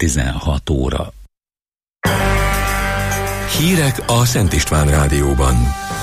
16 óra. Hírek a Szent István Rádióban.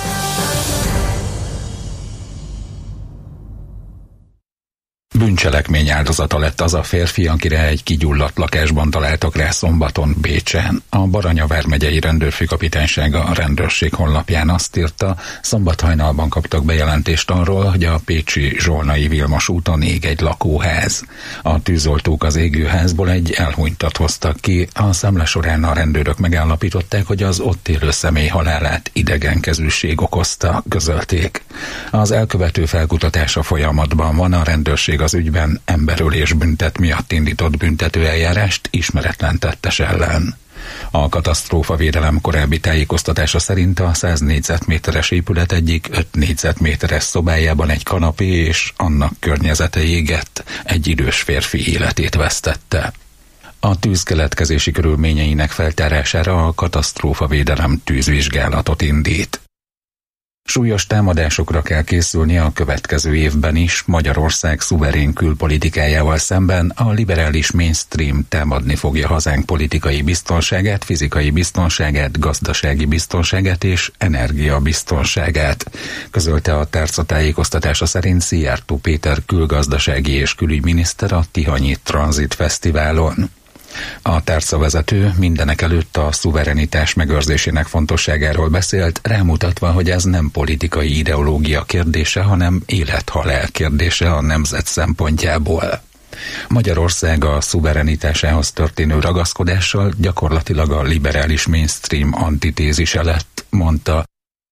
Bűncselekmény áldozata lett az a férfi, akire egy kigyulladt lakásban találtak rá szombaton Bécsen. A Baranya vármegyei rendőrfőkapitánysága a rendőrség honlapján azt írta, szombat hajnalban kaptak bejelentést arról, hogy a pécsi Zsolnai Vilmos úton ég egy lakóház. A tűzoltók az égőházból egy elhunytat hoztak ki, a számla során a rendőrök megállapították, hogy az ott élő személy halálát idegenkezűség okozta, közölték. Az elkövető felkutatása folyamatban van, a rendőrség az ügyben emberölés büntet miatt indított büntetőeljárást ismeretlen tettes ellen. A katasztrófavédelem korábbi tájékoztatása szerint a 100 négyzetméteres épület egyik 5 négyzetméteres szobájában egy kanapé és annak környezete égett, egy idős férfi életét vesztette. A tűz keletkezési körülményeinek feltárására a katasztrófavédelem tűzvizsgálatot indít. Súlyos támadásokra kell készülni a következő évben is. Magyarország szuverén külpolitikájával szemben a liberális mainstream támadni fogja hazánk politikai biztonságát, fizikai biztonságát, gazdasági biztonságát és energiabiztonságát, közölte a tárca tájékoztatása szerint Szijjártó Péter külgazdasági és külügyminiszter a Tihanyi Tranzit Fesztiválon. A tárcavezető mindenekelőtt a szuverenitás megőrzésének fontosságáról beszélt, rámutatva, hogy ez nem politikai ideológia kérdése, hanem élet-halál kérdése a nemzet szempontjából. Magyarország a szuverenitásához történő ragaszkodással gyakorlatilag a liberális mainstream antitézise lett, mondta.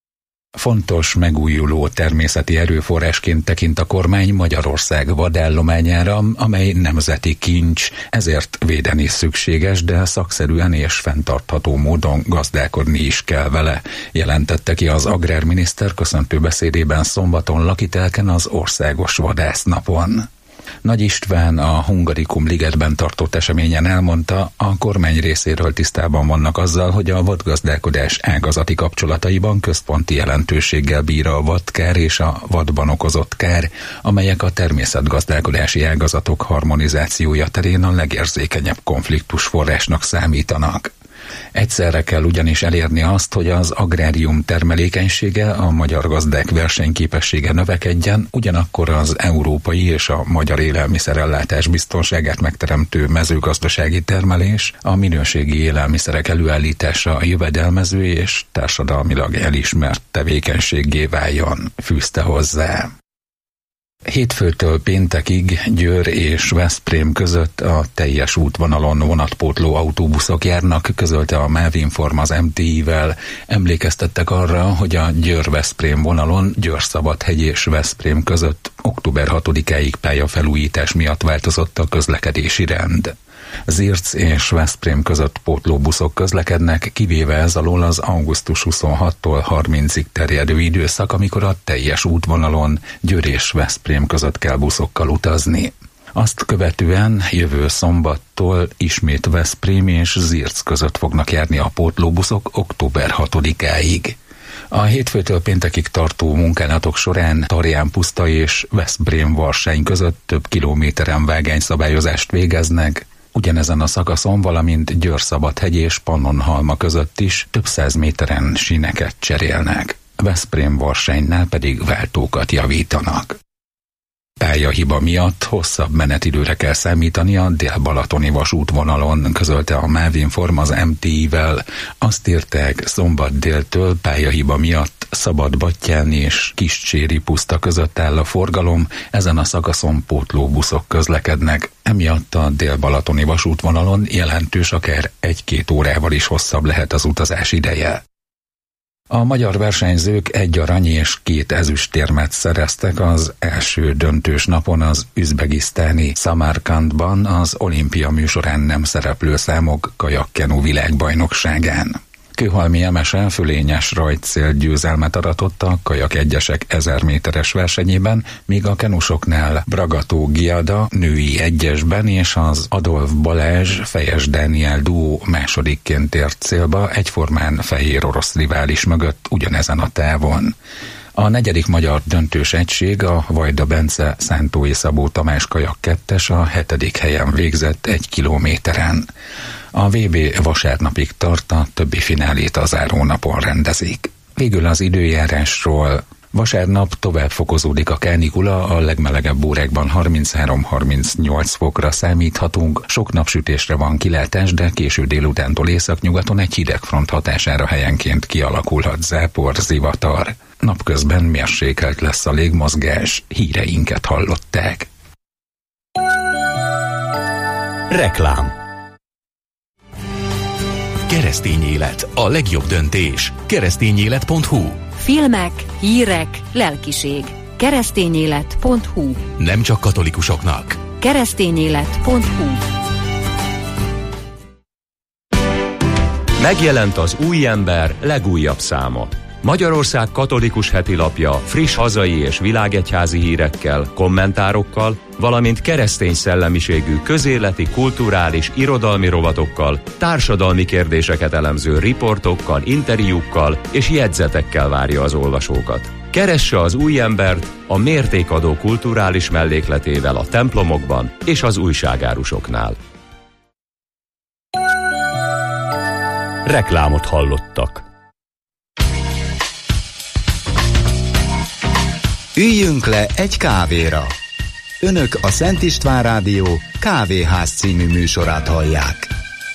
Fontos, megújuló természeti erőforrásként tekint a kormány Magyarország vadállományára, amely nemzeti kincs, ezért védeni szükséges, de szakszerűen és fenntartható módon gazdálkodni is kell vele, jelentette ki az agrárminiszter köszöntő beszédében szombaton Lakitelken az országos vadásznapon. Nagy István a Hungarikum ligetben tartott eseményen elmondta, a kormány részéről tisztában vannak azzal, hogy a vadgazdálkodás ágazati kapcsolataiban központi jelentőséggel bír a vadkár és a vadban okozott kár, amelyek a természetgazdálkodási ágazatok harmonizációja terén a legérzékenyebb konfliktusforrásnak számítanak. Egyszerre kell ugyanis elérni azt, hogy az agrárium termelékenysége, a magyar gazdák versenyképessége növekedjen, ugyanakkor az európai és a magyar élelmiszerellátás biztonságát megteremtő mezőgazdasági termelés, a minőségi élelmiszerek előállítása jövedelmező és társadalmilag elismert tevékenységgé váljon, fűzte hozzá. Hétfőtől péntekig Győr és Veszprém között a teljes útvonalon vonatpótló autóbuszok járnak, közölte a Mávinform az MTI-vel. Emlékeztettek arra, hogy a Győr-Veszprém vonalon Győr-Szabadhegy és Veszprém között október 6-áig pályafelújítás miatt változott a közlekedési rend. Zirc és Veszprém között pótlóbuszok közlekednek, kivéve ez alól az augusztus 26-tól 30-ig terjedő időszak, amikor a teljes útvonalon Győr és Veszprém között kell buszokkal utazni. Azt követően jövő szombattól ismét Veszprém és Zirc között fognak járni a pótlóbuszok október 6-áig. A hétfőtől péntekig tartó munkálatok során Tarján-Puszta és Veszprém-Varsány között több kilométeren vágányszabályozást végeznek. Ugyanezen a szakaszon, valamint Győr-Szabadhegy és Pannonhalma között is több 100 méteren síneket cserélnek. Veszprém-Varsánynál pedig váltókat javítanak. Pályahiba miatt hosszabb menetidőre kell számítani a dél-balatoni vasútvonalon, közölte a Mávinform az MTI-vel. Azt írták, szombat déltől pályahiba miatt Szabadbattyán és Kiscséri Puszta között áll a forgalom, ezen a szakaszon pótlóbuszok közlekednek. Emiatt a dél-balatoni vasútvonalon jelentős, akár 1-2 órával is hosszabb lehet az utazás ideje. A magyar versenyzők 1 arany és 2 ezüstérmet szereztek az első döntős napon az üzbegisztáni Szamarkandban az olimpia műsorán nem szereplő számok kajakkenu világbajnokságán. Kőhalmi Emese fölényes rajtcél győzelmet aratott a kajak egyesek 1000 méteres versenyében, míg a kenusoknál Bragató Giada női egyesben és az Adolf Balázs Fejes Dániel duó másodikként ért célba, egyformán fehér orosz rivális mögött ugyanezen a távon. A 4. magyar döntős egység, a Vajda Bence Szentói Szabó Tamás kajak 2-es a 7. helyen végzett 1 kilométeren. A VB vasárnapig tart, a többi finálét a zárónapon rendezik. Végül az időjárásról. Vasárnap tovább fokozódik a kánikula, a legmelegebb órákban 33-38 fokra számíthatunk, sok napsütésre van kilátás, de késő délutántól északnyugaton egy hidegfront hatására helyenként kialakulhat zápor, zivatar. Napközben mérsékelt lesz a légmozgás, híreinket hallották. Reklám. Keresztény élet, a legjobb döntés. Keresztényélet.hu. Filmek, hírek, lelkiség. Keresztényélet.hu. Nem csak katolikusoknak. Keresztényélet.hu. Megjelent az Új Ember legújabb száma. Magyarország katolikus hetilapja friss hazai és világegyházi hírekkel, kommentárokkal, valamint keresztény szellemiségű közéleti, kulturális, irodalmi rovatokkal, társadalmi kérdéseket elemző riportokkal, interjúkkal és jegyzetekkel várja az olvasókat. Keresse az Új Embert a mértékadó kulturális mellékletével a templomokban és az újságárusoknál. Reklámot hallottak. Üljünk le egy kávéra. Önök a Szent István Rádió Kávéház című műsorát hallják.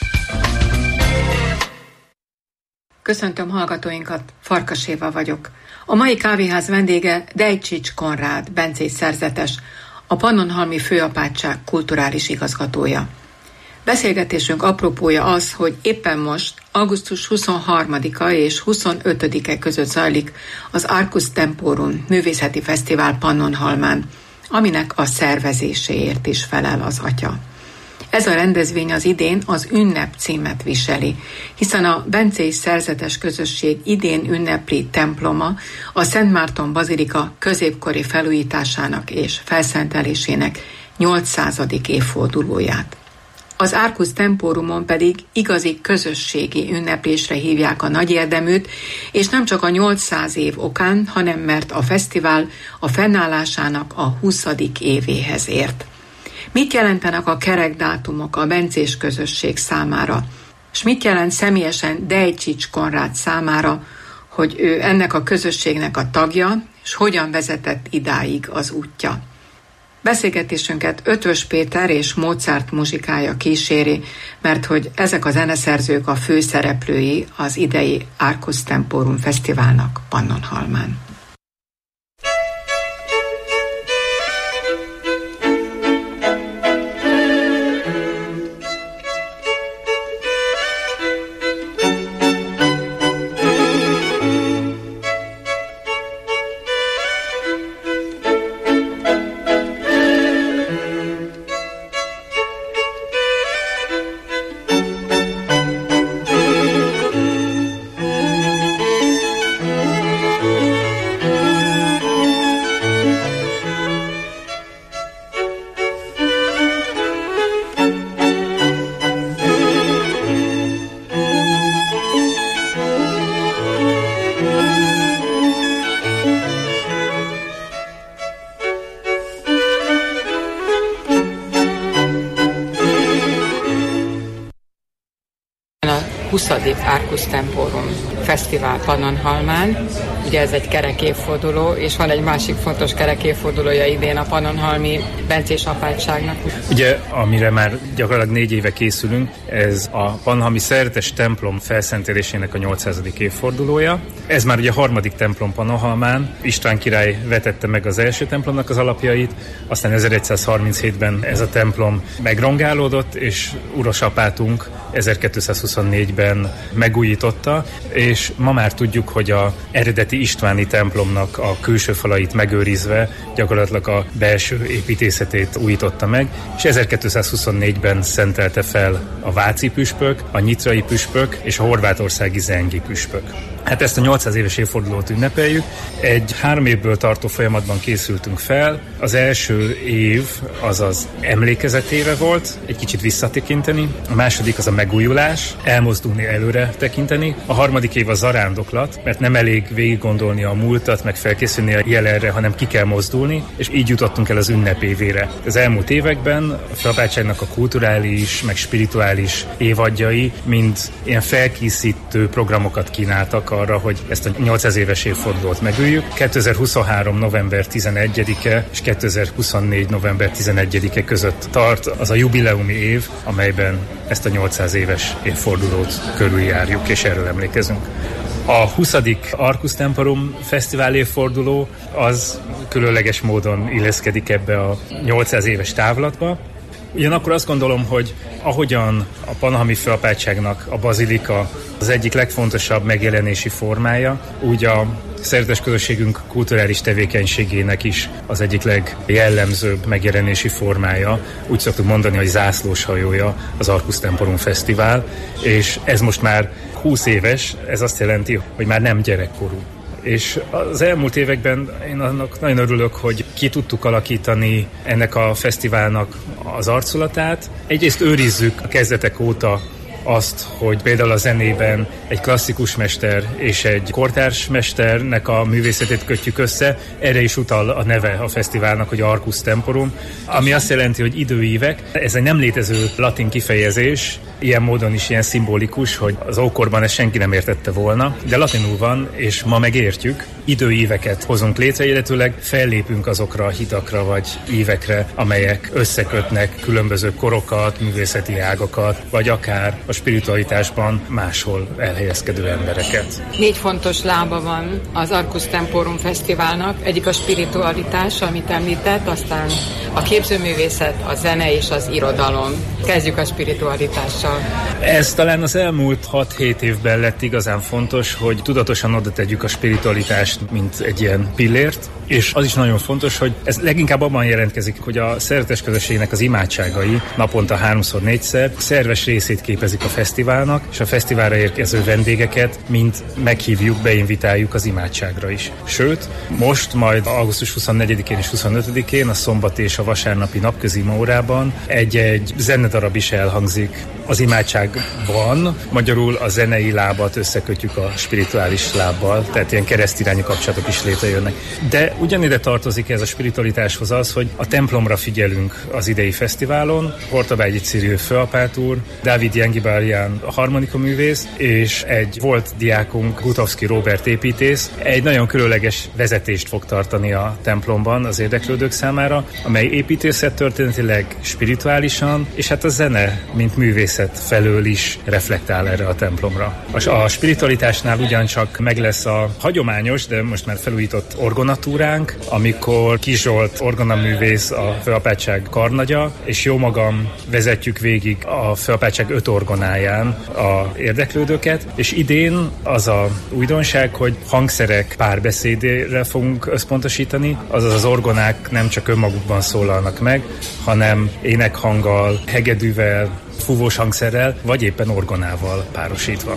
Köszöntöm hallgatóinkat, Farkas Éva vagyok. A mai kávéház vendége Dejcsics Konrád, bencés szerzetes, a Pannonhalmi Főapátság kulturális igazgatója. Beszélgetésünk apropója az, hogy éppen most, augusztus 23-a és 25-e között zajlik az Arcus Temporum művészeti fesztivál Pannonhalmán, aminek a szervezéséért is felel az atya. Ez a rendezvény az idén az ünnep címet viseli, hiszen a bencés szerzetes közösség idén ünnepli temploma a Szent Márton Bazilika középkori felújításának és felszentelésének 800. évfordulóját. Az Arcus Temporumon pedig igazi közösségi ünneplésre hívják a nagy érdeműt, és nem csak a 800 év okán, hanem mert a fesztivál a fennállásának a 20. évéhez ért. Mit jelentenek a kerek dátumok a bencés közösség számára? És mit jelent személyesen Dejcsics Konrád számára, hogy ő ennek a közösségnek a tagja, és hogyan vezetett idáig az útja? Beszélgetésünket Ötvös Péter és Mozart muzsikája kíséri, mert hogy ezek a zeneszerzők a főszereplői az idei Arcus Temporum Fesztiválnak Pannonhalmán. A 20. Arcus Temporum Fesztivál Pannonhalmán. Ugye ez egy kerek évforduló, és van egy másik fontos kerek évfordulója idén a pannonhalmi bencés apátságnak. Ugye, amire már gyakorlatilag 4 éve készülünk, ez a pannonhalmi szerzetes templom felszentelésének a 800. évfordulója. Ez már ugye a 3. templom Pannonhalmán. István király vetette meg az első templomnak az alapjait, aztán 1137-ben ez a templom megrongálódott, és urosapátunk 1224-ben megújította, és ma már tudjuk, hogy a eredeti istváni templomnak a külső falait megőrizve gyakorlatilag a belső építészetét újította meg, és 1224-ben szentelte fel a váci püspök, a nyitrai püspök és a horvátországi zengi püspök. Hát ezt a 800 éves évfordulót ünnepeljük. Egy 3 évből tartó folyamatban készültünk fel. Az első év az emlékezetéve volt, egy kicsit visszatekinteni. A második az a megújulás, elmozdulni, előre tekinteni. A harmadik év a zarándoklat, mert nem elég végig gondolni a múltat, meg felkészülni a jelenre, hanem ki kell mozdulni, és így jutottunk el az ünnepévére. Az elmúlt években a főapátságnak a kulturális, meg spirituális évadjai mind ilyen felkészítő programokat kínáltak arra, hogy ezt a 800 éves évfordulót megüljük. 2023. november 11-e és 2024. november 11-e között tart az a jubileumi év, amelyben ezt a 800 éves évfordulót körüljárjuk, és erről emlékezünk. A 20. Arcus Temporum Fesztivál évforduló az különleges módon illeszkedik ebbe a 800 éves távlatba. Ugyanakkor azt gondolom, hogy ahogyan a Pannonhalmi Főapátságnak a bazilika az egyik legfontosabb megjelenési formája, úgy a szerzetes közösségünk kulturális tevékenységének is az egyik legjellemzőbb megjelenési formája. Úgy szoktuk mondani, hogy zászlós hajója az Arcus Temporum Fesztivál, és ez most már 20 éves, ez azt jelenti, hogy már nem gyerekkorú. És az elmúlt években én annak nagyon örülök, hogy ki tudtuk alakítani ennek a fesztiválnak az arculatát. Egyrészt őrizzük a kezdetek óta azt, hogy például a zenében egy klasszikus mester és egy kortárs mesternek a művészetét kötjük össze. Erre is utal a neve a fesztiválnak, hogy Arcus Temporum, ami azt jelenti, hogy időívek. Ez egy nem létező latin kifejezés, ilyen módon is ilyen szimbolikus, hogy az ókorban ezt senki nem értette volna, de latinul van, és ma megértjük. Időíveket hozunk létre, illetőleg fellépünk azokra a hidakra vagy ívekre, amelyek összekötnek különböző korokat, művészeti ágakat, vagy akár a spiritualitásban máshol elhelyezkedő embereket. 4 fontos lába van az Arcus Temporum Fesztiválnak. Egyik a spiritualitás, amit említett, aztán a képzőművészet, a zene és az irodalom. Kezdjük a spiritualitással. Ez talán az elmúlt 6-7 évben lett igazán fontos, hogy tudatosan oda tegyük a spiritualitást, mint egy ilyen pillért, és az is nagyon fontos, hogy ez leginkább abban jelentkezik, hogy a szerzetes közösségnek az imádságai naponta 3-4-szer szerves részét képezik a fesztiválnak, és a fesztiválra érkező vendégeket mind meghívjuk, beinvitáljuk az imádságra is. Sőt, most majd augusztus 24-én és 25-én a szombat és a vasárnapi napközi órában egy zenedarab is elhangzik az imádságban. Magyarul a zenei lábat összekötjük a spirituális lábbal, tehát ilyen keresztirányú kapcsolatok is létrejönnek. De ugyanide tartozik ez a spiritualitáshoz az, hogy a templomra figyelünk az idei fesztiválon. Hortobágyi Cyril főapát úr, Dávid Jengibálián a harmonikaművész, és egy volt diákunk, Gutovszki Róbert építész, egy nagyon különleges vezetést fog tartani a templomban az érdeklődők számára, amely építészettörténetileg, spirituálisan, és hát a zene, mint művészet felől is reflektál erre a templomra. A spiritualitásnál ugyancsak meg lesz a hagyományos, de most már felújított orgonatúránk, amikor Kis Zsolt orgonaművész a főapátság karnagya, és jó magam vezetjük végig a főapátság 5 orgonáján a érdeklődőket, és idén az a újdonság, hogy hangszerek párbeszédére fogunk összpontosítani, azaz az orgonák nem csak önmagukban szólalnak meg, hanem énekhanggal, hegedűvel, fúvós hangszerrel, vagy éppen orgonával párosítva.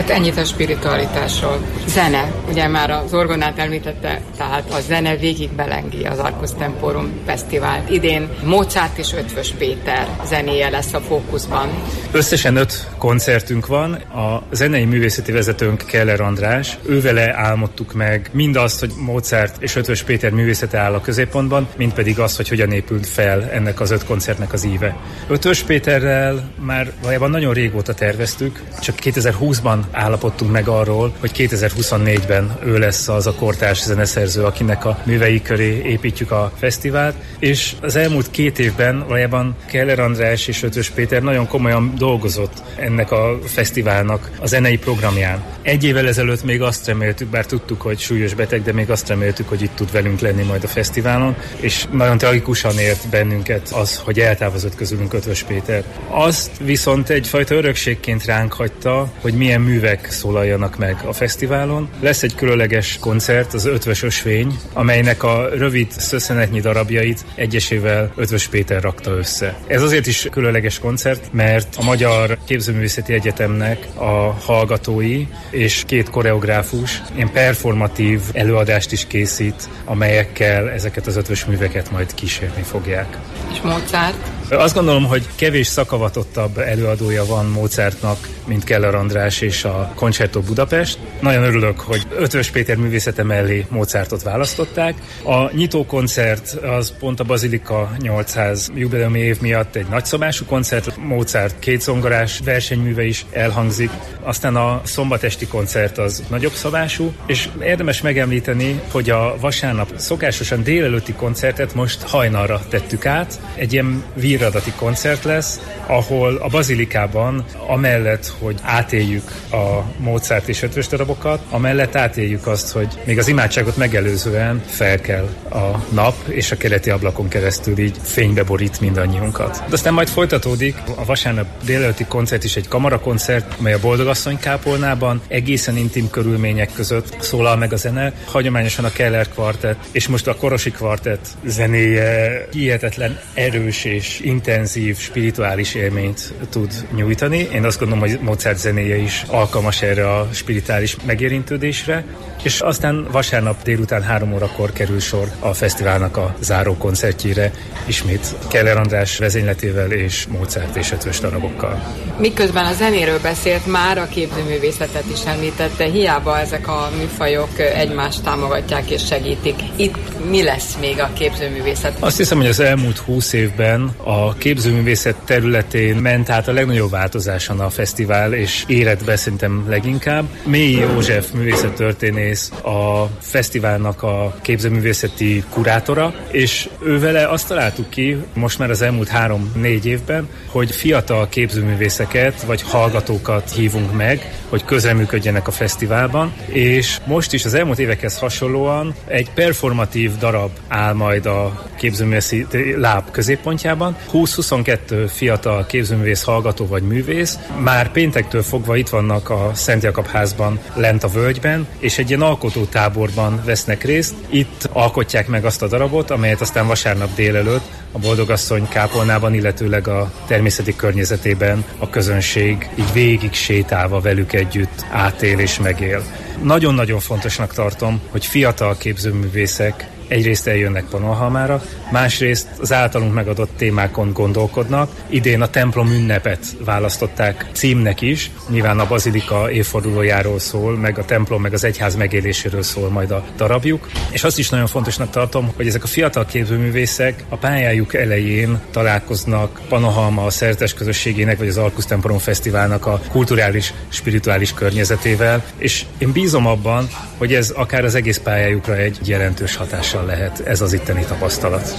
Hát ennyit a spiritualitásról. Zene, ugye már az orgonát említette, tehát a zene végig belengi az Arcus Temporum Fesztivált. Idén Mozart és Eötvös Péter zenéje lesz a fókuszban. Összesen 5 koncertünk van. A zenei művészeti vezetőnk Keller András. Ővele álmodtuk meg mindazt, hogy Mozart és Eötvös Péter művészete áll a középpontban, mint pedig az, hogy hogyan épült fel ennek az 5 koncertnek az íve. Eötvös Péterrel már valójában nagyon régóta terveztük, csak 2020-ban állapodtunk meg arról, hogy 2024-ben ő lesz az a kortárs zeneszerző, akinek a művei köré építjük a fesztivált, és az elmúlt 2 évben valójában Keller András és Eötvös Péter nagyon komolyan dolgozott ennek a fesztiválnak a zenei programján. 1 évvel ezelőtt még azt reméltük, bár tudtuk, hogy súlyos beteg, de még azt reméltük, hogy itt tud velünk lenni majd a fesztiválon, és nagyon tragikusan ért bennünket az, hogy eltávozott közülünk Eötvös Péter. Azt viszont egyfajta örökségként ránk hagyta, hogy milyen művek szólaljanak meg a fesztiválon. Lesz egy különleges koncert, az Eötvös Ösvény, amelynek a rövid szösszenetnyi darabjait egyesével Eötvös Péter rakta össze. Ez azért is különleges koncert, mert a Magyar Képzőművészeti Egyetemnek a hallgatói és 2 koreográfus ilyen performatív előadást is készít, amelyekkel ezeket az Eötvös műveket majd kísérni fogják. És Mozart? Azt gondolom, hogy kevés szakavatottabb előadója van Mozartnak, mint Keller András és a Concerto Budapest. Nagyon örülök, hogy Eötvös Péter művészete mellé Mozartot választották. A nyitókoncert az pont a Bazilika 800 jubileumi év miatt egy nagyszabású koncert. Mozart 2 zongorás versenyműve is elhangzik. Aztán a szombatesti koncert az nagyobb szabású, és érdemes megemlíteni, hogy a vasárnap szokásosan délelőtti koncertet most hajnalra tettük át. Egy ilyen víradati koncert lesz, ahol a Bazilikában amellett, hogy átéljük a Mozart és Eötvös darabokat, amellett átéljük azt, hogy még az imádságot megelőzően felkel a nap, és a keleti ablakon keresztül így fénybe borít mindannyiunkat. De aztán majd folytatódik, a vasárnap délelőtti koncert is egy kamarakoncert, mely a Boldogasszony kápolnában egészen intim körülmények között szólal meg a zene. Hagyományosan a Keller kvartett, és most a Korosi kvartett zenéje hihetetlen erős és intenzív, spirituális élményt tud nyújtani. Én azt gondolom, hogy Mozart zenéje is alkalmas erre a spirituális megérintődésre, és aztán vasárnap délután 3 órakor kerül sor a fesztiválnak a záró koncertjére, ismét Keller András vezényletével és Mozart és Eötvös darabokkal. Miközben a zenéről beszélt, már a képzőművészetet is említette, hiába ezek a műfajok egymást támogatják és segítik. Itt mi lesz még a képzőművészet? Azt hiszem, hogy az elmúlt 20 évben a képzőművészet területén ment át a legnagyobb változáson a fesztivál, és érett be szerintem leginkább. Mélyi József művészettörténész a fesztiválnak a képzőművészeti kurátora, és ővele azt találtuk ki most már az elmúlt 3-4 évben, hogy fiatal képzőművészeket vagy hallgatókat hívunk meg, hogy közreműködjenek a fesztiválban, és most is az elmúlt évekhez hasonlóan egy performatív darab áll majd a képzőművészeti láb középpontjában. 20-22 fiatal képzőművész hallgató vagy művész már péntektől fogva itt vannak a Szent Jakab házban lent a völgyben, és egy ilyen alkotótáborban vesznek részt. Itt alkotják meg azt a darabot, amelyet aztán vasárnap délelőtt a Boldogasszony kápolnában, illetőleg a természeti környezetében a közönség így végig sétálva velük együtt átél és megél. Nagyon-nagyon fontosnak tartom, hogy fiatal képzőművészek egyrészt eljönnek Pannonhalmára, másrészt az általunk megadott témákon gondolkodnak. Idén a templom ünnepet választották címnek is, nyilván a Bazilika évfordulójáról szól, meg a templom, meg az egyház megéléséről szól majd a darabjuk. És azt is nagyon fontosnak tartom, hogy ezek a fiatal képzőművészek a pályájuk elején találkoznak Pannonhalma a szerzetes közösségének, vagy az Arcus Temporum Fesztiválnak a kulturális, spirituális környezetével, és én bízom abban, hogy ez akár az egész pályájukra egy jelentős hatással lehet ez az itteni tapasztalat.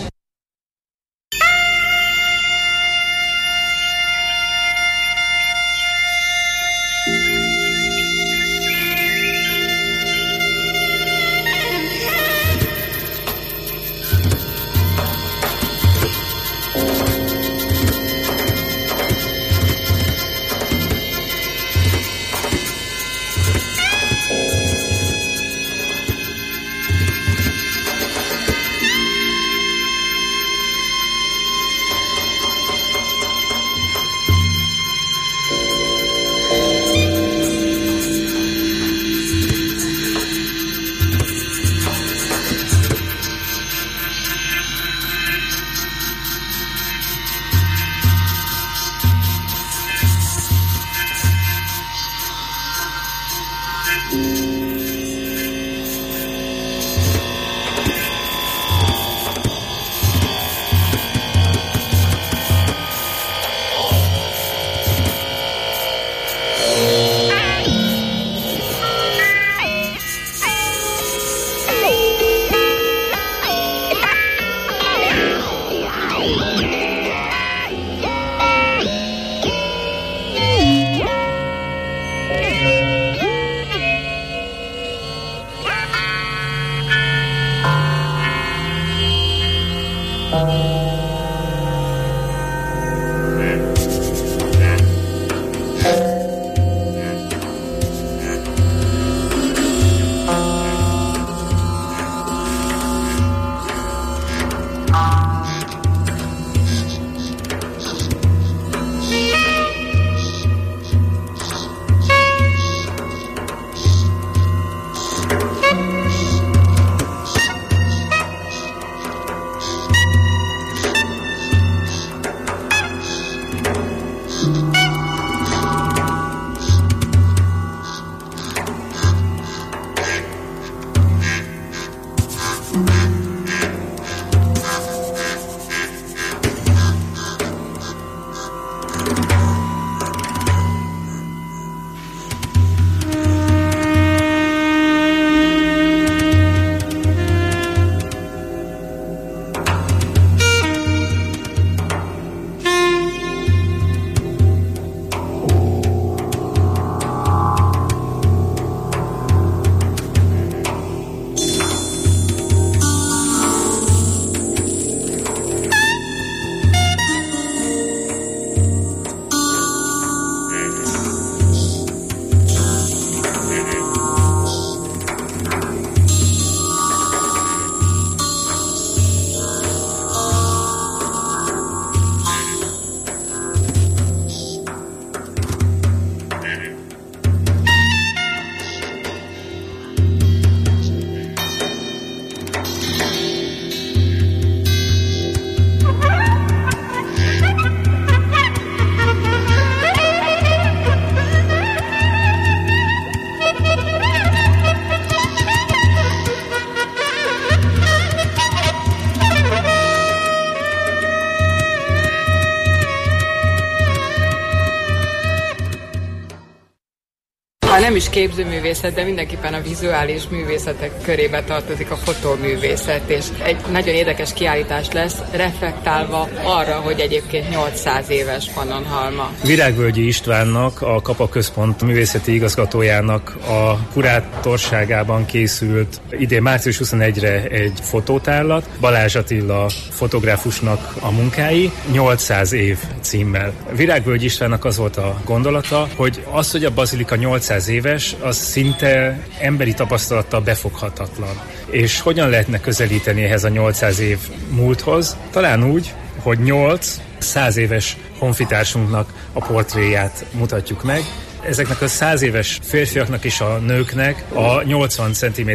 nem is képzőművészet, de mindenképpen a vizuális művészetek körébe tartozik a fotóművészet, és egy nagyon érdekes kiállítás lesz, reflektálva arra, hogy egyébként 800 éves Pannonhalma. Virágvölgyi Istvánnak, a Kapa Központ művészeti igazgatójának a kurátorságában készült idén március 21-re egy fotótárlat, Balázs Attila fotográfusnak a munkái, 800 év címmel. Virágvölgyi Istvánnak az volt a gondolata, hogy az, hogy a bazilika 800 éves, az szinte emberi tapasztalattal befoghatatlan. És hogyan lehetne közelíteni ehhez a 800 év múlthoz? Talán úgy, hogy 100 éves honfitársunknak a portréját mutatjuk meg. Ezeknek a 100 éves férfiaknak és a nőknek a 80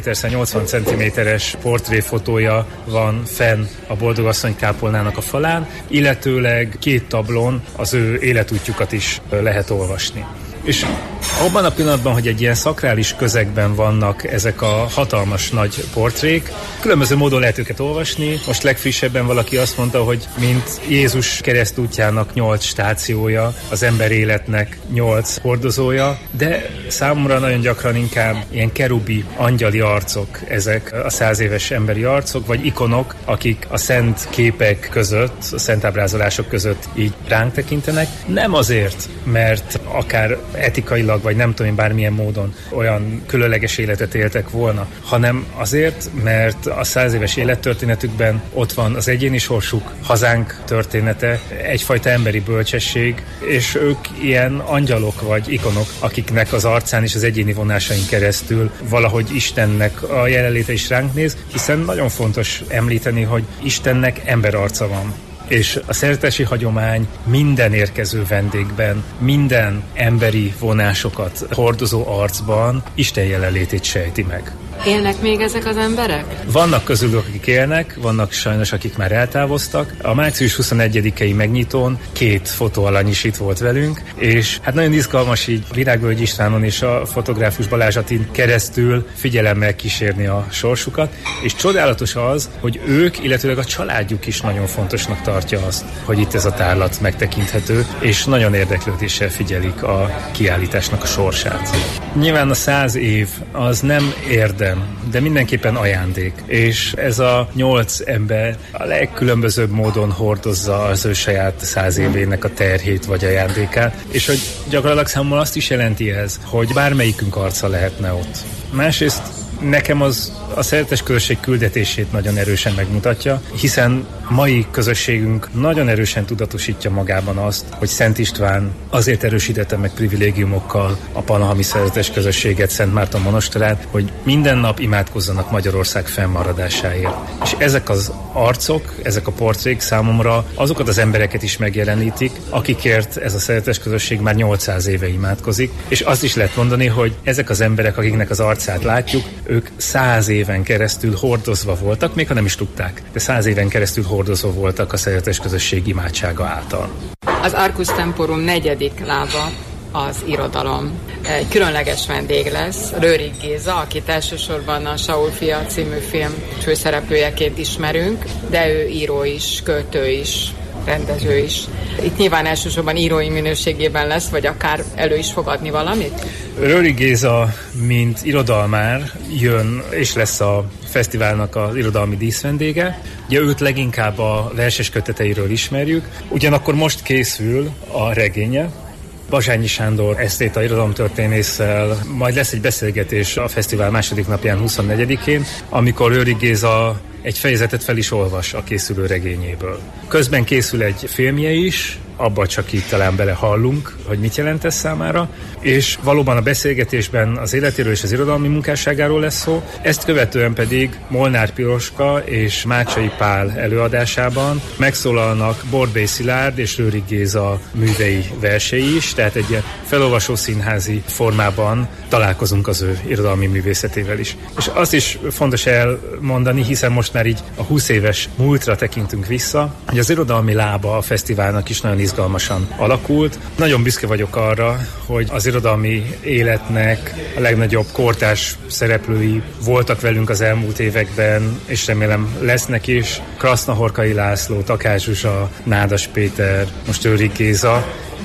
cm-es portréfotója van fenn a Boldogasszony kápolnának a falán, illetőleg 2 tablón az ő életútjukat is lehet olvasni. És abban a pillanatban, hogy egy ilyen szakrális közegben vannak ezek a hatalmas nagy portrék, különböző módon lehet őket olvasni. Most legfrissebben valaki azt mondta, hogy mint Jézus keresztútjának 8 stációja, az ember életnek 8 hordozója, de számomra nagyon gyakran inkább ilyen kerubi, angyali arcok ezek a 100 éves emberi arcok, vagy ikonok, akik a szent képek között, a szent ábrázolások között így ránk tekintenek. Nem azért, mert akár etikailag, vagy nem tudom én bármilyen módon olyan különleges életet éltek volna, hanem azért, mert a 100 éves élettörténetükben ott van az egyéni sorsuk, hazánk története, egyfajta emberi bölcsesség, és ők ilyen angyalok vagy ikonok, akiknek az arcán és az egyéni vonásain keresztül valahogy Istennek a jelenléte is ránk néz, hiszen nagyon fontos említeni, hogy Istennek emberarca van. És a szerzetesi hagyomány minden érkező vendégben, minden emberi vonásokat hordozó arcban Isten jelenlétét sejti meg. Élnek még ezek az emberek? Vannak közülük, akik élnek, vannak sajnos, akik már eltávoztak. A március 21-i megnyitón 2 fotóalany is itt volt velünk, és hát nagyon izgalmas így Virágvölgyi Istvánon és a fotográfus Balázs Attin keresztül figyelemmel kísérni a sorsukat, és csodálatos az, hogy ők, illetőleg a családjuk is nagyon fontosnak tartja azt, hogy itt ez a tárlat megtekinthető, és nagyon érdeklődéssel figyelik a kiállításnak a sorsát. Nyilván a 100 év az nem érdem, de mindenképpen ajándék, és ez a 8 ember a legkülönbözőbb módon hordozza az ő saját 100 évének a terhét vagy ajándékát, és hogy gyakorlatilag számomra azt is jelenti ez, hogy bármelyikünk arca lehetne ott. Másrészt nekem az a szeretes közösség küldetését nagyon erősen megmutatja, hiszen mai közösségünk nagyon erősen tudatosítja magában azt, hogy Szent István azért erősítette meg privilégiumokkal a pannonhalmi szeretes közösséget Szent Márton monastorát, hogy minden nap imádkozzanak Magyarország fennmaradásáért. És ezek az arcok, ezek a portrék számomra azokat az embereket is megjelenítik, akikért ez a szeretes közösség már 800 éve imádkozik, és azt is lehet mondani, hogy ezek az emberek, akiknek az arcát látjuk, ők 100 éven keresztül hordozva voltak, még ha nem is tudták, de 100 éven keresztül hordozva voltak a szeretes közösség imádsága által. Az Arcus Temporum 4. lába az irodalom. Egy különleges vendég lesz, Rőrig Géza, akit elsősorban a Saul fia című film főszereplőjeként ismerünk, de ő író is, költő is, rendező is. Itt nyilván elsősorban írói minőségében lesz, vagy akár elő is fog adni valamit? Rőrig Géza, mint irodalmár jön, és lesz a fesztiválnak az irodalmi díszvendége. Ugye őt leginkább a verses köteteiről ismerjük, ugyanakkor most készül a regénye, Bazsányi Sándor esztéta irodalomtörténésszel, majd lesz egy beszélgetés a fesztivál második napján 24-én, amikor Rőrig Géza egy fejezetet fel is olvas a készülő regényéből. Közben készül egy filmje is, abba csak itt talán belehallunk, hogy mit jelent ez számára, és valóban a beszélgetésben az életéről és az irodalmi munkásságáról lesz szó, ezt követően pedig Molnár Piroska és Mácsai Pál előadásában megszólalnak Borbély Szilárd és Rőrig Géza művei, versei is, tehát egy ilyen felolvasó színházi formában találkozunk az ő irodalmi művészetével is. És azt is fontos elmondani, hiszen most már így a 20 éves múltra tekintünk vissza, hogy az irodalmi lába a fesztiválnak is nagyon izgalmasan alakult. Nagyon büszke vagyok arra, hogy az irodalmi életnek a legnagyobb kortárs szereplői voltak velünk az elmúlt években, és remélem lesznek is. Krasznahorkai László, Takács Zsuzsa, Nádas Péter, most Rőrig Géza, és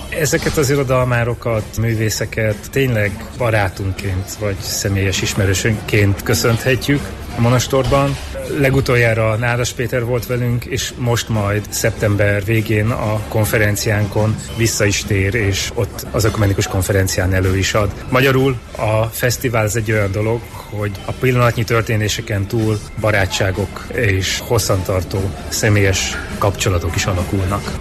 Ezeket az irodalmárokat, művészeket tényleg barátunkként vagy személyes ismerősönként köszönhetjük a monostorban. Legutoljára Nádas Péter volt velünk, és most majd szeptember végén a konferenciánkon vissza is tér, és ott az ökumenikus konferencián elő is ad. Magyarul a fesztivál ez egy olyan dolog, hogy a pillanatnyi történéseken túl barátságok és hosszantartó személyes kapcsolatok is alakulnak.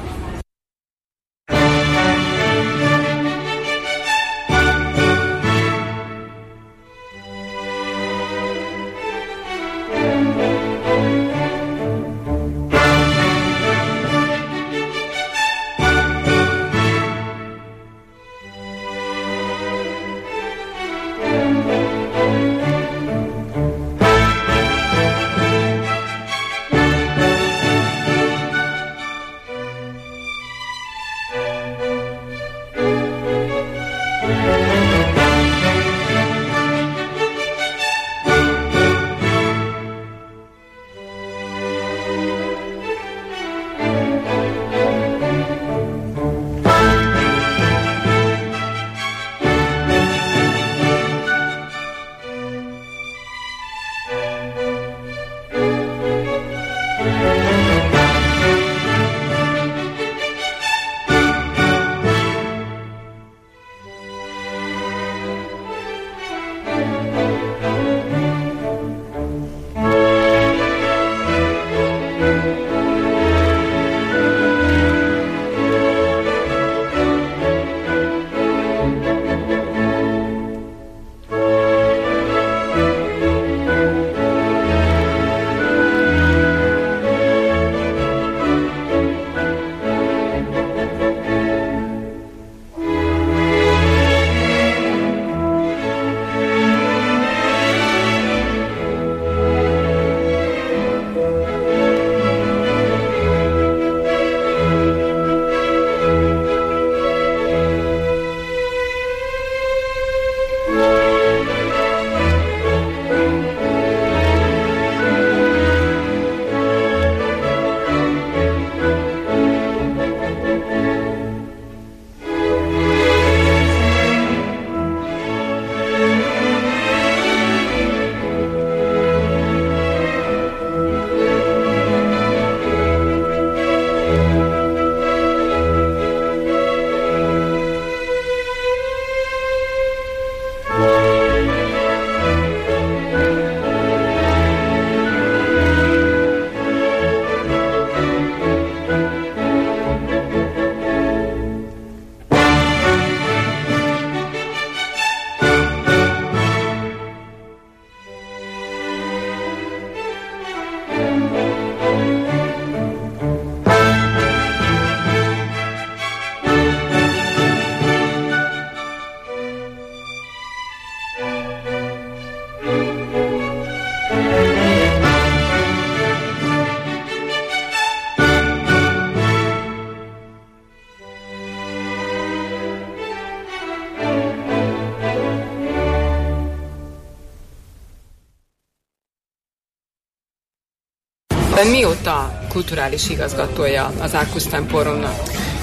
Ön mióta kulturális igazgatója az Arcus Temporumnak?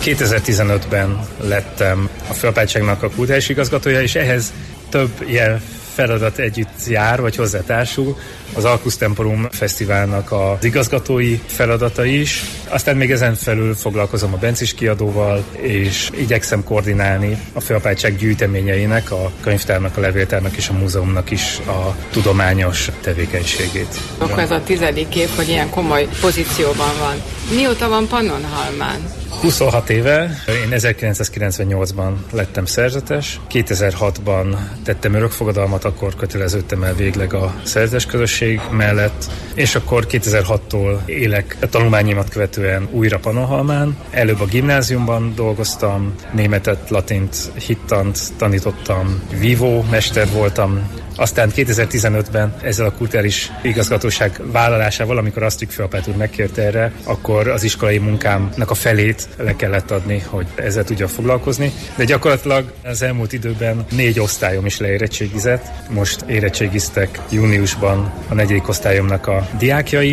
2015-ben lettem a főapátságnak a kulturális igazgatója, és ehhez több ilyen feladat együtt jár, vagy hozzátársul. Az Arcus Temporum Fesztiválnak az igazgatói feladata is. Aztán még ezen felül foglalkozom a Bencis kiadóval, és igyekszem koordinálni a főapátság gyűjteményeinek, a könyvtárnak, a levéltárnak és a múzeumnak is a tudományos tevékenységét. Akkor ez a 10. év, hogy ilyen komoly pozícióban van. Mióta van Pannonhalmán? 26 éve, én 1998-ban lettem szerzetes, 2006-ban tettem örökfogadalmat, akkor köteleződtem el végleg a szerzetes közösség mellett, és akkor 2006-tól élek a tanulmányimat követően újra Pannonhalmán. Előbb a gimnáziumban dolgoztam, németet, latint, hittant tanítottam, vívó mester voltam. Aztán 2015-ben ezzel a kulturális igazgatóság vállalásával, amikor Asztrik főapát úr megkérte erre, akkor az iskolai munkámnak a felét le kellett adni, hogy ezzel tudja foglalkozni. De gyakorlatilag az elmúlt időben 4 osztályom is leérettségizett. Most érettségiztek júniusban a 4. osztályomnak a diákjai.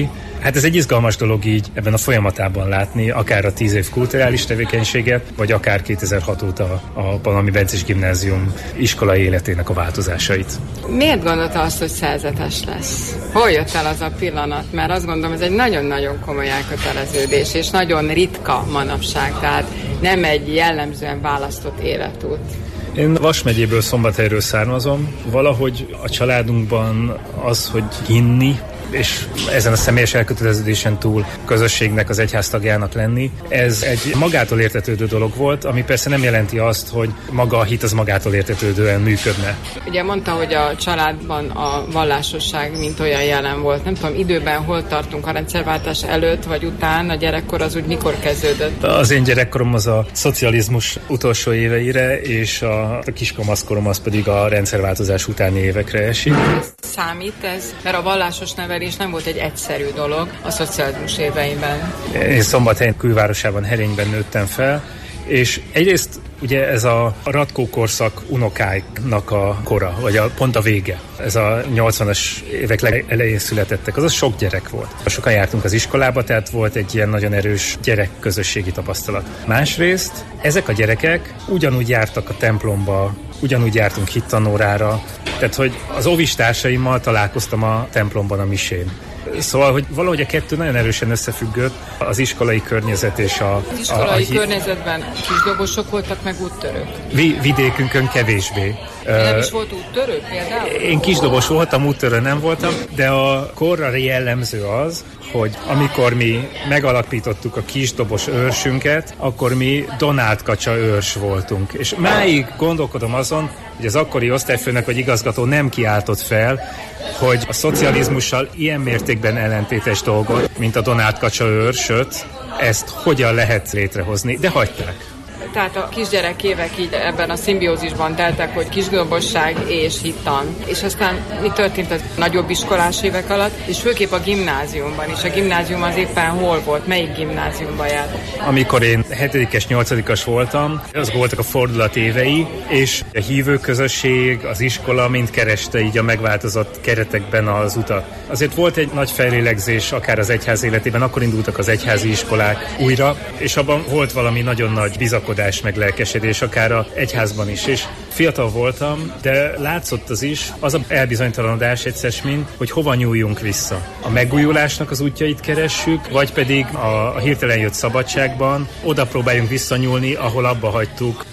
Hát ez egy izgalmas dolog így ebben a folyamatában látni, akár a 10 év kulturális tevékenységet, vagy akár 2006 óta a Pannonhalmi Bencés Gimnázium iskolai életének a változásait. Miért gondolta azt, hogy szerzetes lesz? Hol jött el az a pillanat? Mert azt gondolom, ez egy nagyon-nagyon komoly elköteleződés, és nagyon ritka manapság, tehát nem egy jellemzően választott életút. Én Vas megyéből, Szombathelyről származom. Valahogy a családunkban az, hogy hinni, és ezen a személyes elköteleződésen túl közösségnek, az egyház tagjának lenni, ez egy magától értetődő dolog volt, ami persze nem jelenti azt, hogy maga a hit az magától értetődően működne. Ugye mondta, hogy a családban a vallásosság mint olyan jelen volt. Nem tudom, időben hol tartunk, a rendszerváltás előtt vagy után, a gyerekkor az úgy mikor kezdődött? Az én gyerekkorom az a szocializmus utolsó éveire, és a kiskamaszkorom az pedig a rendszerváltozás utáni évekre esik. Számít ez? Mert a vallásos nevelés nem volt egy egyszerű dolog a szocializmus éveiben. Én Szombathely külvárosában, Herényben nőttem fel, és egyrészt ugye ez a Ratkó korszak unokáiknak a kora, vagy pont a vége. Ez a 80-as évek elején születettek, azaz sok gyerek volt. Sokan jártunk az iskolába, tehát volt egy ilyen nagyon erős gyerekközösségi tapasztalat. Másrészt ezek a gyerekek ugyanúgy jártak a templomba, ugyanúgy jártunk hittanórára, tehát hogy az óvistársaimmal találkoztam a templomban a misén. Szóval, hogy valahogy a kettő nagyon erősen összefüggött, az iskolai környezet és az iskolai környezetben kisdobosok voltak, meg úttörők? Vidékünkön kevésbé. Nem is volt úttörő például? Én kisdobos voltam, úttörő nem voltam, de a korra jellemző az, hogy amikor mi megalapítottuk a kisdobos őrsünket, akkor mi Donált Kacsa őrs voltunk. És máig gondolkodom azon, hogy az akkori osztályfőnök vagy igazgató nem kiáltott fel, hogy a szocializmussal ilyen mértékben ellentétes dolgot, mint a Donált Kacsa őrsöt, ezt hogyan lehet létrehozni, de hagyták. Tehát a kisgyerek évek így ebben a szimbiózisban teltek, hogy kisdobosság és hittan. És aztán mi történt a nagyobb iskolás évek alatt, és főképp a gimnáziumban is. A gimnázium az éppen hol volt? Melyik gimnáziumban járt? Amikor én 7-es, 8-as voltam, azok voltak a fordulat évei, és a hívő közösség, az iskola mind kereste így a megváltozott keretekben az utat. Azért volt egy nagy fellélegzés akár az egyház életében, akkor indultak az egyházi iskolák újra, és abban volt valami nagyon nagy bizakodás, meg lelkesedés, akár az egyházban is. És fiatal voltam, de látszott az is, az a elbizonytalanodás egyszer mind, hogy hova nyúljunk vissza. A megújulásnak az útjait keressük, vagy pedig a hirtelen jött szabadságban oda próbáljunk visszanyúlni, ahol abba hagytuk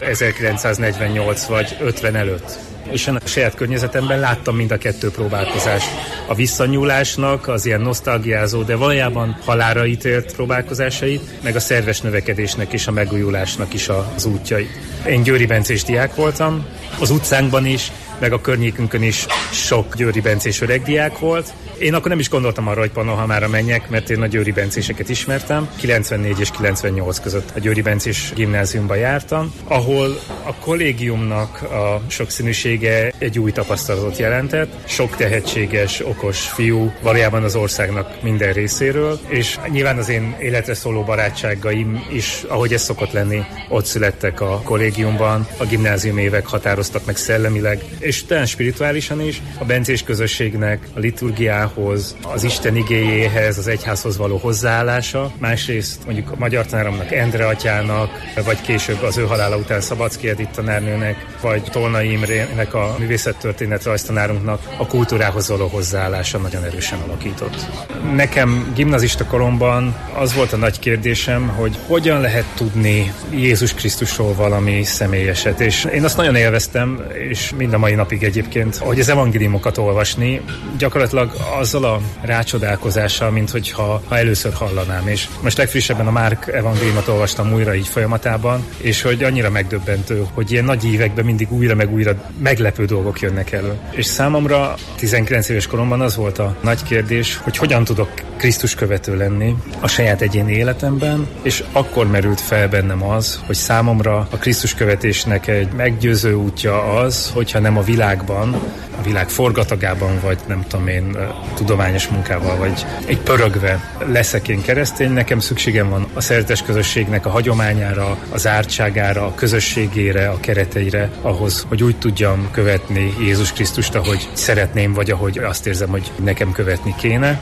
1948 vagy 50 előtt. És a saját környezetemben láttam mind a kettő próbálkozást. A visszanyúlásnak, az ilyen nosztalgiázó, de valójában halálra ítélt próbálkozásait, meg a szerves növekedésnek és a megújulásnak is az útjait. Én győri bencés diák voltam, az utcánkban is, meg a környékünkön is sok győri bencés öreg diák volt. Én akkor nem is gondoltam arra, hogy Pannonhalmára menjek, mert én a győri bencéseket ismertem. 94 és 98 között a győri bencés gimnáziumba jártam, ahol a kollégiumnak a sokszínűsége egy új tapasztalatot jelentett. Sok tehetséges, okos fiú, valójában az országnak minden részéről, és nyilván az én életre szóló barátságaim is, ahogy ez szokott lenni, ott születtek a kollégiumban. A gimnázium évek határoztak meg szellemileg, és talán spirituálisan is. A bencés közösségnek a liturgiához, az Isten igéjéhez, az egyházhoz való hozzáállása. Másrészt mondjuk a magyar tanáromnak, Endre atyának, vagy később az ő halála után Szabadszky Edith tanárnőnek, vagy Tolnai Imrének, a művészettörténet rajztanárunknak a kultúrához való hozzáállása nagyon erősen alakított. Nekem gimnazista koromban az volt a nagy kérdésem, hogy hogyan lehet tudni Jézus Krisztusról valami személyeset, és én azt nagyon élveztem, és mind a mai napig egyébként, hogy az evangéliumokat olvasni, gyakorlatilag azzal a rácsodálkozással, mint hogyha először hallanám. És most legfrissebben a Márk evangéliumot olvastam újra így folyamatában, és hogy annyira megdöbbentő, hogy ilyen nagy években mindig újra meg újra meglepő dolgok jönnek elő. És számomra 19 éves koromban az volt a nagy kérdés, hogy hogyan tudok Krisztus követő lenni a saját egyéni életemben, és akkor merült fel bennem az, hogy számomra a Krisztus követésnek egy meggyőző útja az, hogyha nem a világban, a világ forgatagában, vagy nem tudom én, tudományos munkával, vagy egy pörögve leszek én keresztény, nekem szükségem van a szeretes közösségnek a hagyományára, az ártságára, a közösségére, a kereteire, ahhoz, hogy úgy tudjam követni Jézus Krisztust, ahogy szeretném, vagy ahogy azt érzem, hogy nekem követni kéne.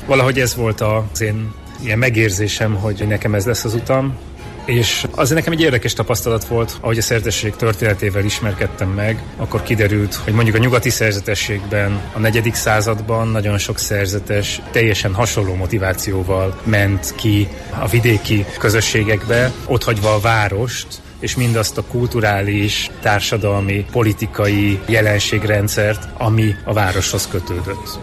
Valahogy ez volt az én ilyen megérzésem, hogy nekem ez lesz az utam. És azért nekem egy érdekes tapasztalat volt, ahogy a szerzetesség történetével ismerkedtem meg, akkor kiderült, hogy mondjuk a nyugati szerzetességben a 4. században nagyon sok szerzetes teljesen hasonló motivációval ment ki a vidéki közösségekbe, otthagyva a várost, és mindazt a kulturális, társadalmi, politikai jelenségrendszert, ami a városhoz kötődött.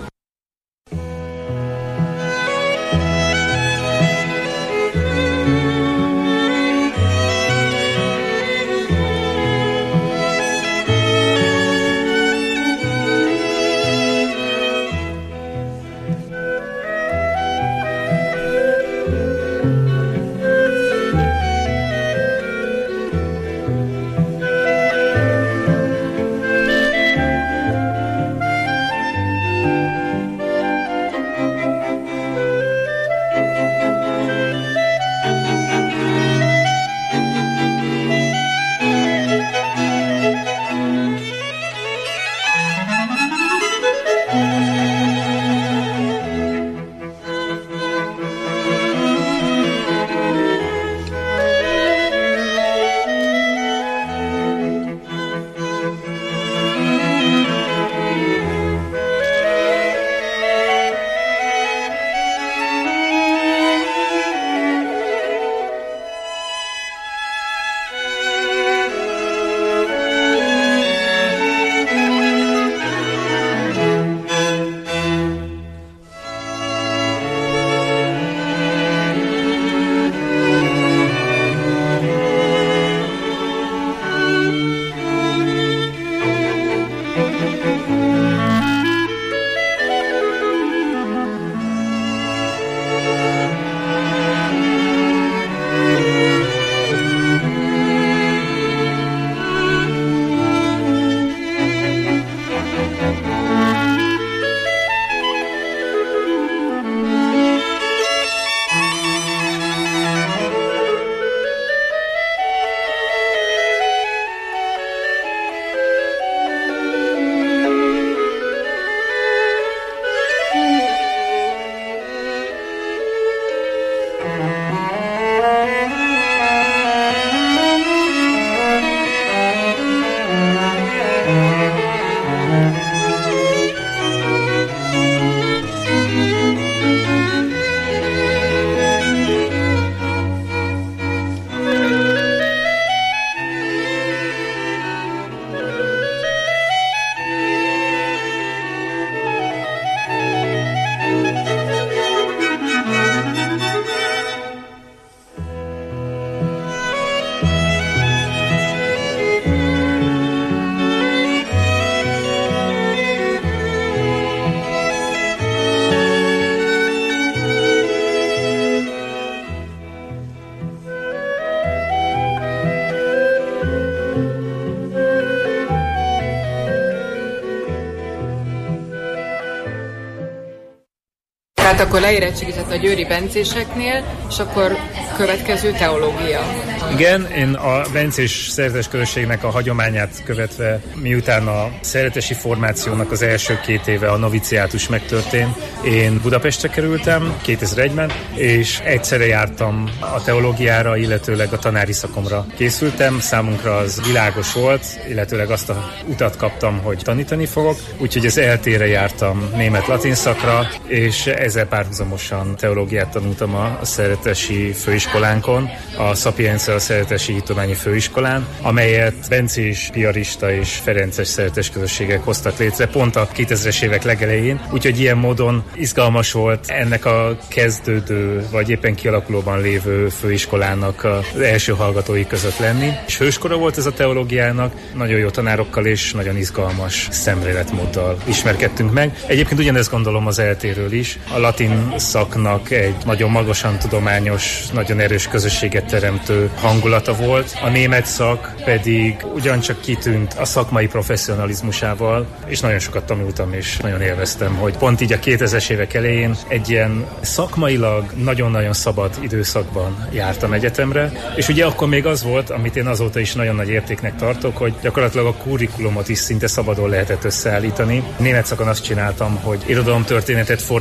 Tehát akkor leérettségizett a győri bencéseknél, és akkor következő teológia. Igen, én a bencés szerzetes közösségnek a hagyományát követve, miután a szerzetesi formációnak az első 2 éve a noviciátus megtörtént, én Budapestre kerültem 2001-ben, és egyszerre jártam a teológiára, illetőleg a tanári szakomra készültem. Számunkra az világos volt, illetőleg azt a utat kaptam, hogy tanítani fogok, úgyhogy az ELT-re jártam német-latin szakra, és ezzel párhuzamosan teológiát tanultam a szerzetesi főiskolánkon, a Sapienza szerzetesi hittudományi főiskolán, amelyet bencés, piarista és ferences szerzetes közösségek hoztak létre pont a 2000-es évek legelején, úgyhogy ilyen módon izgalmas volt ennek a kezdődő, vagy éppen kialakulóban lévő főiskolának az első hallgatói között lenni. És hőskora volt ez a teológiának, nagyon jó tanárokkal és nagyon izgalmas szemléletmóddal ismerkedtünk meg. Egyébként ugyanezt gondolom az ELT-ről is. A latin szaknak egy nagyon magasan tudományos, nagyon erős közösséget teremtő hangulata volt. A német szak pedig ugyancsak kitűnt a szakmai professzionalizmusával, és nagyon sokat tanultam, és nagyon élveztem, hogy pont így a 2000-es évek elején egy ilyen szakmailag nagyon-nagyon szabad időszakban jártam egyetemre, és ugye akkor még az volt, amit én azóta is nagyon nagy értéknek tartok, hogy gyakorlatilag a kurrikulumot is szinte szabadon lehetett összeállítani. Német szakon azt csináltam, hogy irodalomtörténetet fordított sorrendben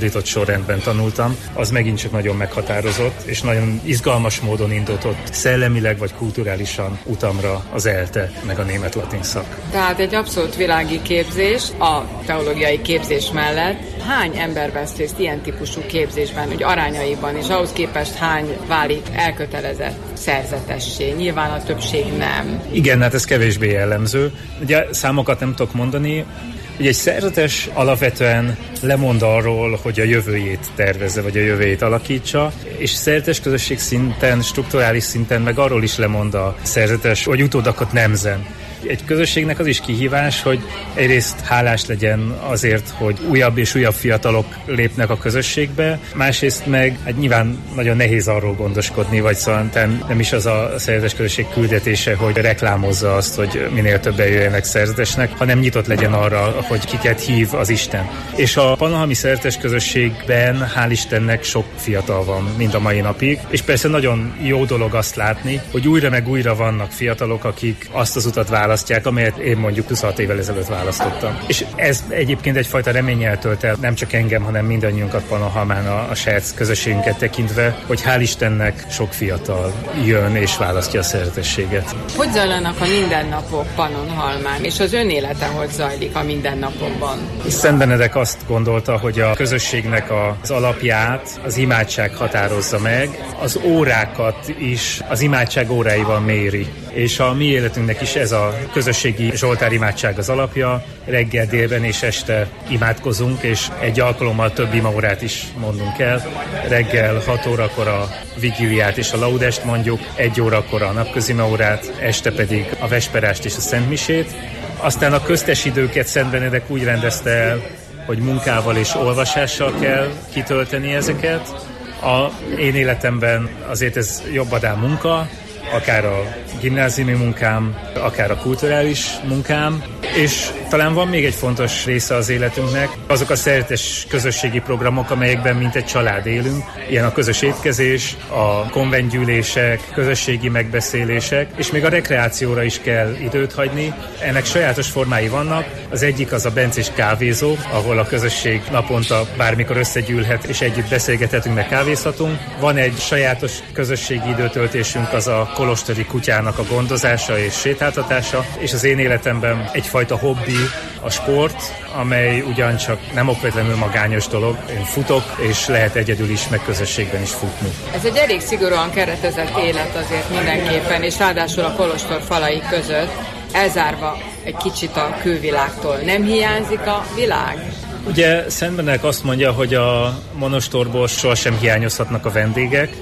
sorrendben tanultam, az megint csak nagyon meghatározott, és nagyon izgalmas módon indított szellemileg vagy kulturálisan utamra az ELTE meg a német-latin szak. Tehát egy abszolút világi képzés a teológiai képzés mellett. Hány ember vesz részt ilyen típusú képzésben, hogy arányaiban, és ahhoz képest hány válik elkötelezett szerzetessé? Nyilván a többség nem. Igen, hát ez kevésbé jellemző. Ugye számokat nem tudok mondani. Ugye egy szerzetes alapvetően lemond arról, hogy a jövőjét tervezze, vagy a jövőjét alakítsa, és szerzetes közösség szinten, strukturális szinten meg arról is lemond a szerzetes, hogy utódakat nemzen. Egy közösségnek az is kihívás, hogy egyrészt hálás legyen azért, hogy újabb és újabb fiatalok lépnek a közösségbe, másrészt meg hát nyilván nagyon nehéz arról gondoskodni, vagy szóval nem is az a szerzetes közösség küldetése, hogy reklámozza azt, hogy minél többen jöjjenek szerzetesnek, hanem nyitott legyen arra, hogy kiket hív az Isten. És a pannonhalmi szerzetes közösségben hál' Istennek sok fiatal van mind a mai napig, és persze nagyon jó dolog azt látni, hogy újra meg újra vannak fiatalok, akik azt az utat választják, amelyet én mondjuk 26 évvel ezelőtt választottam. És ez egyébként egyfajta reménnyel tölt el, nem csak engem, hanem mindannyiunkat Pannonhalmán a saját közösségünket tekintve, hogy hál' Istennek sok fiatal jön és választja a szerzetességet. Hogy zajlanak a mindennapok Pannonhalmán, és az önélete hogy zajlik a mindennapokban? Szent Benedek azt gondolta, hogy a közösségnek az alapját az imádság határozza meg, az órákat is az imádság óráival méri. És a mi életünknek is ez a közösségi Zsoltár imádság az alapja. Reggel, délben és este imádkozunk, és egy alkalommal több imaórát is mondunk el. Reggel 6 órakor a vigíliát és a laudest mondjuk, 1 órakor a napközi imaórát, este pedig a vesperást és a szentmisét. Aztán a köztes időket Szent Benedek úgy rendezte el, hogy munkával és olvasással kell kitölteni ezeket. A én életemben azért ez jobbadán munka, akár a gimnáziumi munkám, akár a kulturális munkám, és talán van még egy fontos része az életünknek, azok a szerzetes közösségi programok, amelyekben mint egy család élünk, ilyen a közös étkezés, a konventgyűlések, közösségi megbeszélések, és még a rekreációra is kell időt hagyni. Ennek sajátos formái vannak, az egyik az a bencés kávézó, ahol a közösség naponta bármikor összegyűlhet, és együtt beszélgethetünk, meg kávézhatunk. Van egy sajátos közösségi időtöltésünk, az a kolostori kutyának a gondozása és sétáltatása, és az én életemben egyfajta hobbi, a sport, amely ugyancsak nem okvetlenül magányos dolog. Én futok, és lehet egyedül is, meg közösségben is futni. Ez egy elég szigorúan keretezett élet azért mindenképpen, és ráadásul a kolostor falai között, elzárva egy kicsit a külvilágtól. Nem hiányzik a világ? Ugye Szent Benedek azt mondja, hogy a monostorból sohasem hiányozhatnak a vendégek,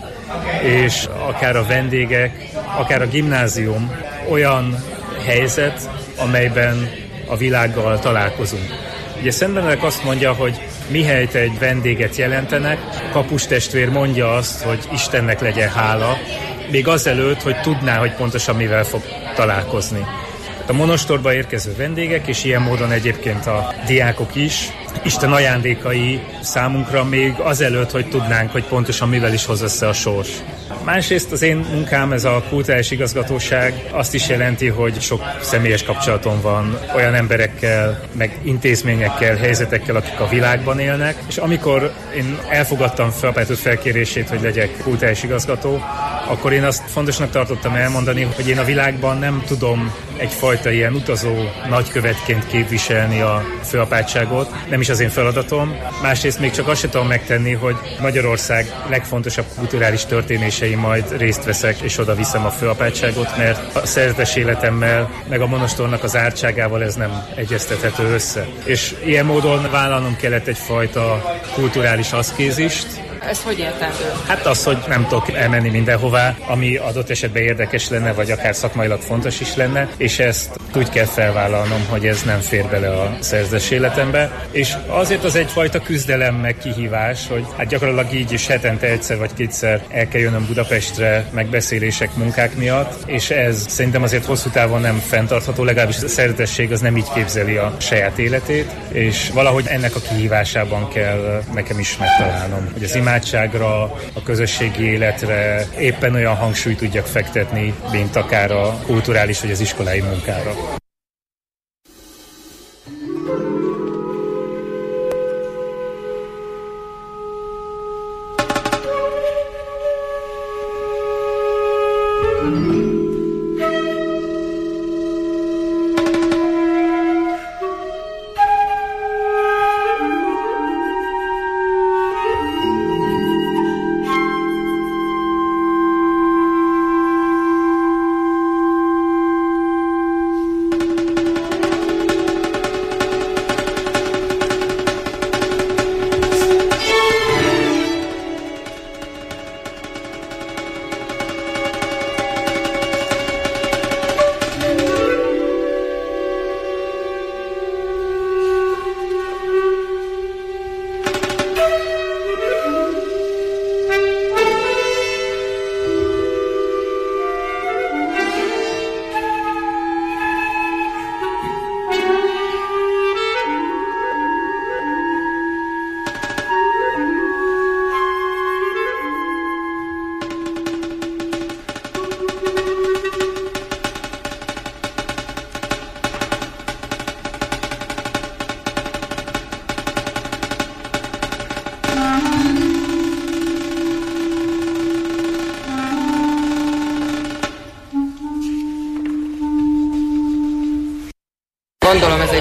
és akár a vendégek, akár a gimnázium olyan helyzet, amelyben a világgal találkozunk. Ugye Szent Benedek azt mondja, hogy mihelyt egy vendéget jelentenek, kapustestvér mondja azt, hogy Istennek legyen hála, még azelőtt, hogy tudná, hogy pontosan mivel fog találkozni. A monostorba érkező vendégek, és ilyen módon egyébként a diákok is, Isten ajándékai számunkra még azelőtt, hogy tudnánk, hogy pontosan mivel is hoz össze a sors. Másrészt az én munkám, ez a kulturális igazgatóság azt is jelenti, hogy sok személyes kapcsolatom van olyan emberekkel, meg intézményekkel, helyzetekkel, akik a világban élnek, és amikor én elfogadtam Főapátúr felkérését, hogy legyek kulturális igazgató, akkor én azt fontosnak tartottam elmondani, hogy én a világban nem tudom egyfajta ilyen utazó nagykövetként képviselni a főapátságot, nem is az én feladatom. Másrészt még csak azt sem tudom megtenni, hogy Magyarország legfontosabb kulturális történései majd részt veszek, és oda viszem a főapátságot, mert a szerzetes életemmel, meg a monostornak az ártságával ez nem egyeztethető össze. És ilyen módon vállalnom kellett egyfajta kulturális aszkézist. Ez hogy értendő? Hát az, hogy nem tudok elmenni mindenhová, ami adott esetben érdekes lenne, vagy akár szakmailag fontos is lenne, és ezt úgy kell felvállalnom, hogy ez nem fér bele a szerzetes életembe. És azért az egyfajta küzdelem meg kihívás, hogy hát gyakorlatilag így is hetente egyszer vagy kétszer el kell jönnöm Budapestre megbeszélések, munkák miatt, és ez szerintem azért hosszú távon nem fenntartható, legalábbis a szerzetesség az nem így képzeli a saját életét, és valahogy ennek a kihívásában kell nekem is megtalálnom, hogy az imádságra, a közösségi életre éppen olyan hangsúlyt tudjak fektetni, mint akár a kulturális vagy az iskolai munkára.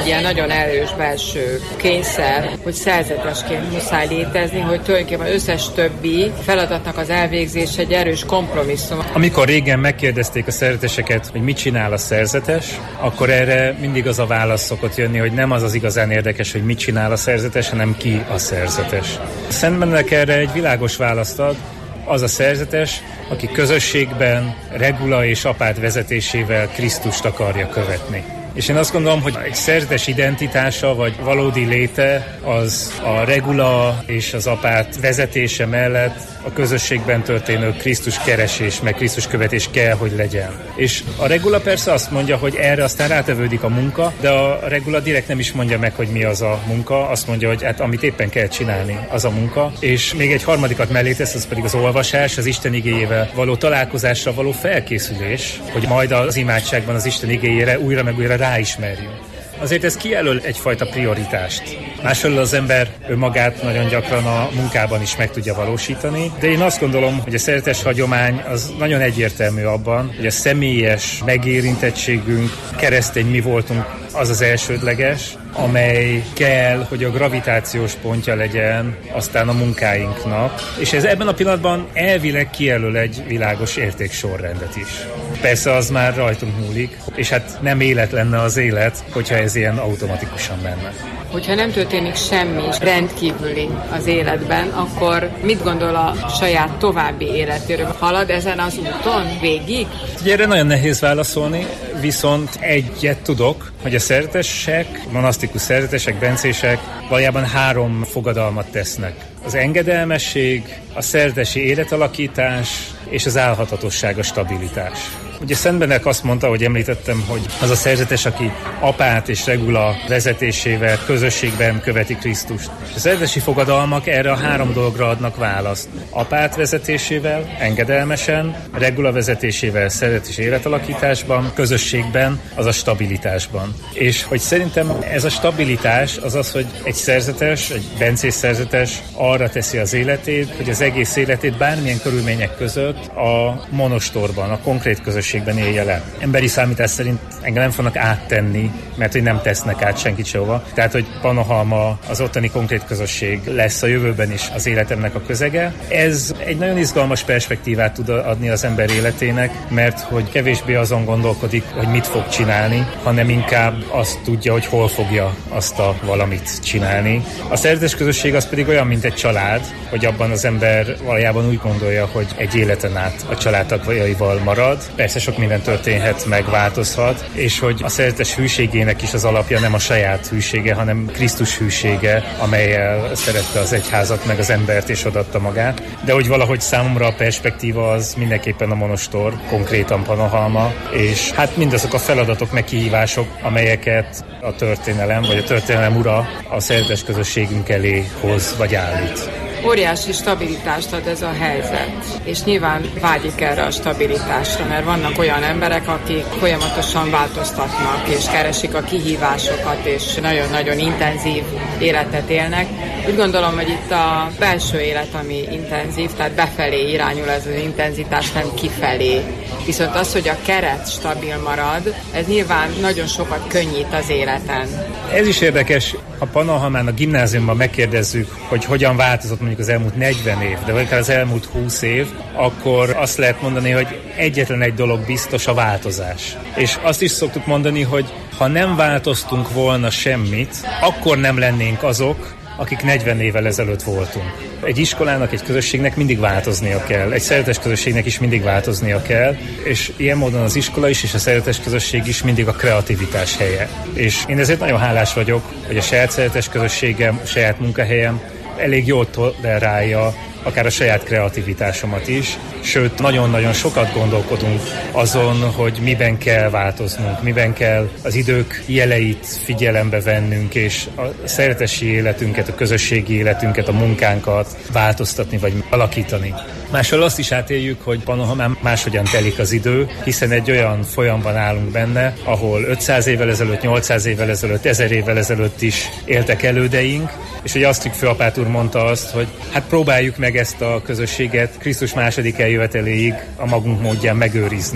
ilyen nagyon erős belső kényszer, hogy szerzetesként muszáj létezni, hogy tulajdonképpen összes többi feladatnak az elvégzés egy erős kompromisszum. Amikor régen megkérdezték a szerzeteseket, hogy mit csinál a szerzetes, akkor erre mindig az a válasz szokott jönni, hogy nem az az igazán érdekes, hogy mit csinál a szerzetes, hanem ki a szerzetes. Szent Benedek erre egy világos választ ad, az a szerzetes, aki közösségben, regula és apát vezetésével Krisztust akarja követni. És én azt gondolom, hogy egy szerzetes identitása, vagy valódi léte, az a regula és az apát vezetése mellett a közösségben történő Krisztus keresés, meg Krisztus követés kell, hogy legyen. És a regula persze azt mondja, hogy erre aztán rátevődik a munka, de a regula direkt nem is mondja meg, hogy mi az a munka, azt mondja, hogy hát amit éppen kell csinálni, az a munka. És még egy harmadikat mellé tesz, az pedig az olvasás, az Isten igéjével való találkozásra való felkészülés, hogy majd az imádságban az Isten igéjére újra meg újra ráismerjünk. Azért ez kijelöl egyfajta prioritást. Másfelől az ember önmagát nagyon gyakran a munkában is meg tudja valósítani, de én azt gondolom, hogy a szeretes hagyomány az nagyon egyértelmű abban, hogy a személyes megérintettségünk, keresztény mi voltunk, az az elsődleges, amely kell, hogy a gravitációs pontja legyen aztán a munkáinknak, és ez ebben a pillanatban elvileg kijelöl egy világos értéksorrendet is. Persze az már rajtunk múlik, és hát nem élet lenne az élet, hogyha ez ilyen automatikusan menne. Hogyha nem történik semmi rendkívüli az életben, akkor mit gondol a saját további életéről? Halad ezen az úton végig? Ugye erre nagyon nehéz válaszolni, viszont egyet tudok, hogy a szerzetesek, monasztikus szerzetesek, bencések valójában 3 fogadalmat tesznek. Az engedelmesség, a szerzetesi életalakítás és az állhatatosság, a stabilitás. Ugye Szent Benedek azt mondta, hogy említettem, hogy az a szerzetes, aki apát és regula vezetésével közösségben követi Krisztust. A szerzetesi fogadalmak erre a 3 dologra adnak választ. Apát vezetésével, engedelmesen, regula vezetésével, szerzetes életalakításban, közösségben, az a stabilitásban. És hogy szerintem ez a stabilitás az az, hogy egy szerzetes, egy bencés szerzetes arra teszi az életét, hogy az egész életét bármilyen körülmények között a monostorban, a konkrét közösségben élje le. Emberi számítás szerint engem nem fognak áttenni, mert hogy nem tesznek át senkit sehova. Tehát, hogy Pannonhalma, az ottani konkrét közösség lesz a jövőben is az életemnek a közege. Ez egy nagyon izgalmas perspektívát tud adni az ember életének, mert hogy kevésbé azon gondolkodik, hogy mit fog csinálni, hanem inkább azt tudja, hogy hol fogja azt a valamit csinálni. A szerzetes közösség az pedig olyan, mint egy család, hogy abban az ember valójában úgy gondolja, hogy egy életen át a családtagjaival marad. Persze sok minden történhet, meg változhat, és hogy a szerzetes hűségének is az alapja nem a saját hűsége, hanem Krisztus hűsége, amellyel szerette az egyházat, meg az embert, és odaadta magát. De hogy valahogy számomra a perspektíva az mindenképpen a monostor, konkrétan Pannonhalma, és hát mindazok a feladatok, meg kihívások, amelyeket a történelem, vagy a történelem ura a szerzetes közösségünk elé hoz, vagy állít. Óriási stabilitást ad ez a helyzet, és nyilván vágyik erre a stabilitásra, mert vannak olyan emberek, akik folyamatosan változtatnak, és keresik a kihívásokat, és nagyon-nagyon intenzív életet élnek. Úgy gondolom, hogy itt a belső élet, ami intenzív, tehát befelé irányul ez az intenzitás, nem kifelé. Viszont az, hogy a keret stabil marad, ez nyilván nagyon sokat könnyít az életen. Ez is érdekes, ha Pannonhalmán a gimnáziumban megkérdezzük, hogy hogyan változott mondjuk az elmúlt 40 év, de vagy akár az elmúlt 20 év, akkor azt lehet mondani, hogy egyetlen egy dolog biztos, a változás. És azt is szoktuk mondani, hogy ha nem változtunk volna semmit, akkor nem lennénk azok, akik 40 évvel ezelőtt voltunk. Egy iskolának, egy közösségnek mindig változnia kell. Egy szeretes közösségnek is mindig változnia kell, és ilyen módon az iskola is, és a szeretes közösség is mindig a kreativitás helye. És én ezért nagyon hálás vagyok, hogy a saját szeretes közösségem, a saját munkahelyem elég jól tolerálja akár a saját kreativitásomat is, sőt, nagyon-nagyon sokat gondolkodunk azon, hogy miben kell változnunk, miben kell az idők jeleit figyelembe vennünk, és a szeretesi életünket, a közösségi életünket, a munkánkat változtatni vagy alakítani. Másról azt is átéljük, hogy Pannonhalmán máshogyan telik az idő, hiszen egy olyan folyamban állunk benne, ahol 500 évvel ezelőtt, 800 évvel ezelőtt, 1000 évvel ezelőtt is éltek elődeink, és hogy Asztrik főapát úr mondta azt, hogy hát próbáljuk meg ezt a közösséget Krisztus második eljöveteléig a magunk módján megőrizni.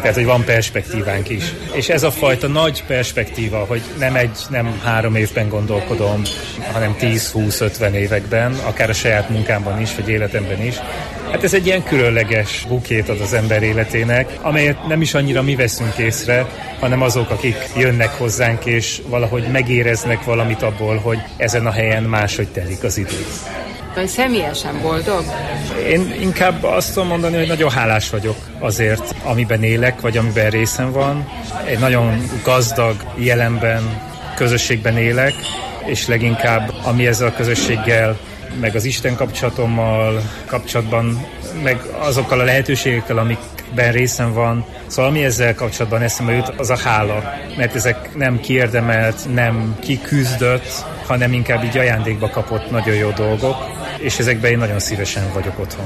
Tehát, hogy van perspektívánk is. És ez a fajta nagy perspektíva, hogy nem 3 évben gondolkodom, hanem 10-20-50 években, akár a saját munkámban is, vagy életemben is. Hát ez egy ilyen különleges bukét ad az ember életének, amelyet nem is annyira mi veszünk észre, hanem azok, akik jönnek hozzánk, és valahogy megéreznek valamit abból, hogy ezen a helyen máshogy telik az idő. Ön személyesen boldog? Én inkább azt tudom mondani, hogy nagyon hálás vagyok azért, amiben élek, vagy amiben részem van. Egy nagyon gazdag jelenben, közösségben élek, és leginkább ami ezzel a közösséggel, meg az Isten kapcsolatban, meg azokkal a lehetőségekkel, amikben részem van. Szóval ami ezzel kapcsolatban eszembe jut, az a hála. Mert ezek nem kiérdemelt, nem kiküzdött, hanem inkább így ajándékba kapott nagyon jó dolgok, és ezekben én nagyon szívesen vagyok otthon.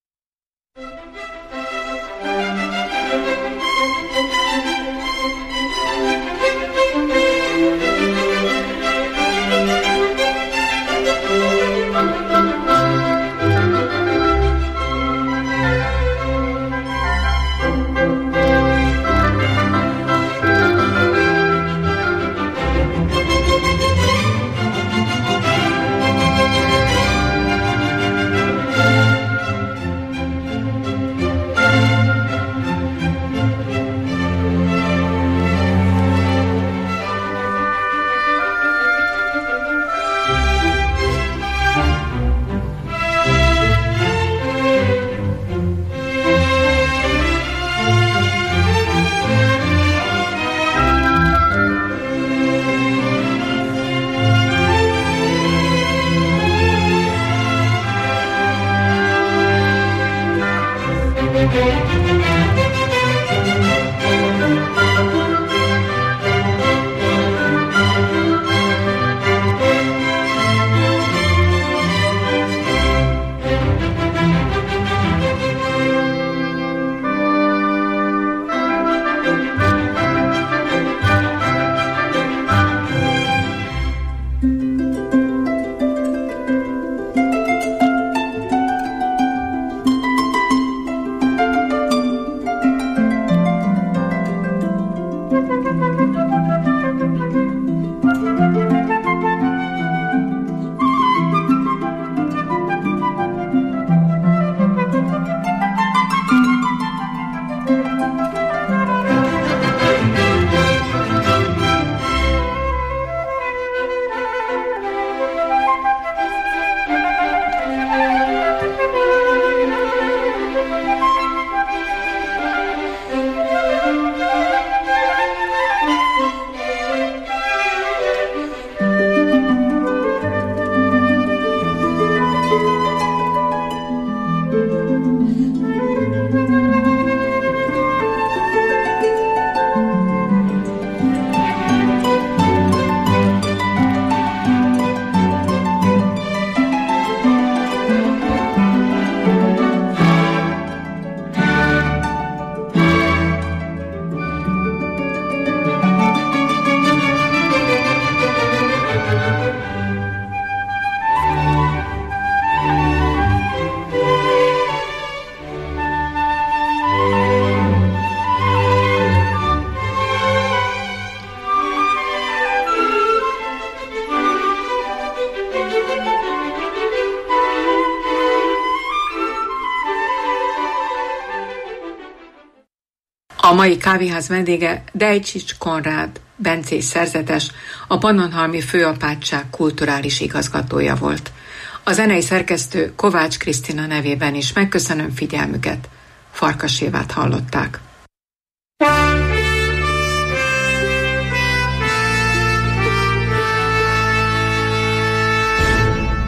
A mai kávéház vendége Dejcsics Konrád, bencés szerzetes, a Pannonhalmi Főapátság kulturális igazgatója volt. A zenei szerkesztő Kovács Krisztina nevében is megköszönöm figyelmüket. Farkas Évát hallották.